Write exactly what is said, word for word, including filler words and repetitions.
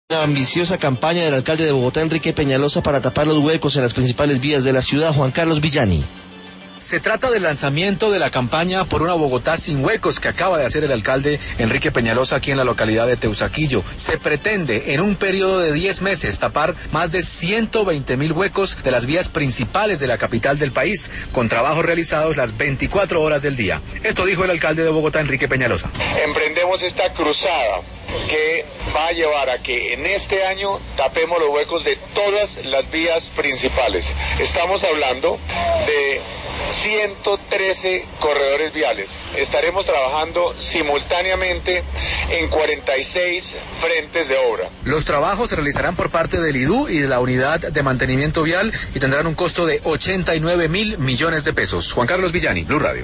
Una ambiciosa campaña del alcalde de Bogotá, Enrique Peñalosa, para tapar los huecos en las principales vías de la ciudad. Juan Carlos Villani. Se trata del lanzamiento de la campaña por una Bogotá sin huecos que acaba de hacer el alcalde Enrique Peñalosa aquí en la localidad de Teusaquillo. Se pretende en un periodo de diez meses tapar más de ciento veinte mil huecos de las vías principales de la capital del país, con trabajos realizados las veinticuatro horas del día. Esto dijo el alcalde de Bogotá, Enrique Peñalosa. Emprendemos esta cruzada que va a llevar a que en este año tapemos los huecos de todas las vías principales. Estamos hablando de ciento trece corredores viales. Estaremos trabajando simultáneamente en cuarenta y seis frentes de obra. Los trabajos se realizarán por parte del I D U y de la Unidad de Mantenimiento Vial y tendrán un costo de ochenta y nueve mil millones de pesos. Juan Carlos Villani, Blue Radio.